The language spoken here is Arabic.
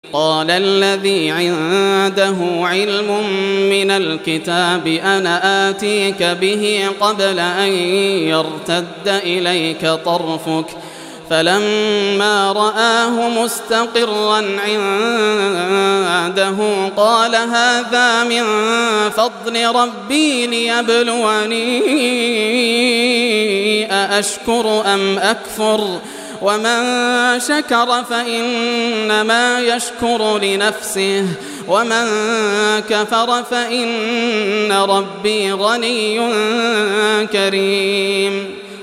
قال الذي عنده علم من الكتاب أنا آتيك به قبل أن يرتد إليك طرفك فلما رآه مستقرا عنده قال هذا من فضل ربي ليبلوني أأشكر أم أكفر ومن شكر فإنما يشكر لنفسه ومن كفر فإن ربي غني كريم